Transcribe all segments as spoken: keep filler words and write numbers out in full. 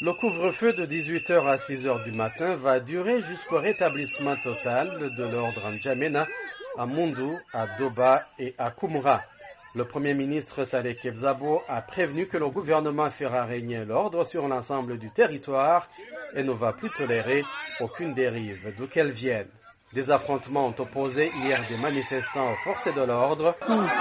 Le couvre-feu de dix-huit heures à six heures du matin va durer jusqu'au rétablissement total de l'ordre en Djamena, à Moundou, à Doba et à Koumra. Le Premier ministre Saleh Kebzabo a prévenu que le gouvernement fera régner l'ordre sur l'ensemble du territoire et ne va plus tolérer aucune dérive, d'où qu'elle vienne. Des affrontements ont opposé hier des manifestants aux forces de l'ordre.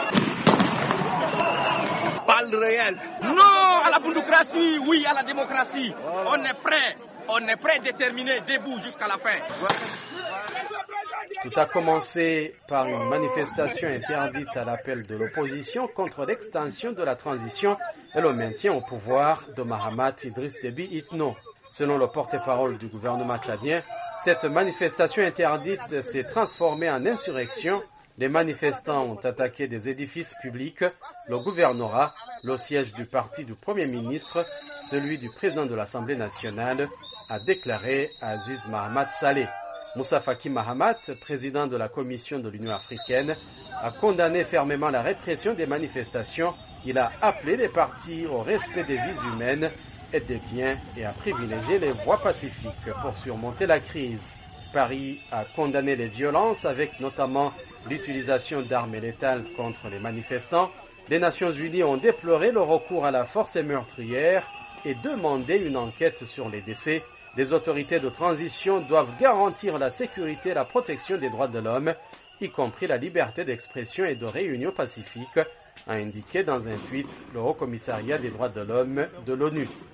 Balle réelle. Non à la boundocratie, oui à la démocratie. On est prêt, on est prêt, déterminé, debout jusqu'à la fin. Tout a commencé par une manifestation interdite à l'appel de l'opposition contre l'extension de la transition et le maintien au pouvoir de Mahamat Idriss Déby Itno. Selon le porte-parole du gouvernement tchadien, cette manifestation interdite s'est transformée en insurrection. Les manifestants ont attaqué des édifices publics, le gouvernorat, le siège du parti du Premier ministre, celui du président de l'Assemblée nationale, a déclaré Aziz Mahamat Saleh. Moussa Faki Mahamat, président de la Commission de l'Union africaine, a condamné fermement la répression des manifestations. Il a appelé les partis au respect des vies humaines et des biens et à privilégier les voies pacifiques pour surmonter la crise. Paris a condamné les violences avec notamment l'utilisation d'armes létales contre les manifestants. Les Nations Unies ont déploré le recours à la force meurtrière et demandé une enquête sur les décès. Les autorités de transition doivent garantir la sécurité et la protection des droits de l'homme, y compris la liberté d'expression et de réunion pacifique, a indiqué dans un tweet le Haut Commissariat des droits de l'homme de l'ONU.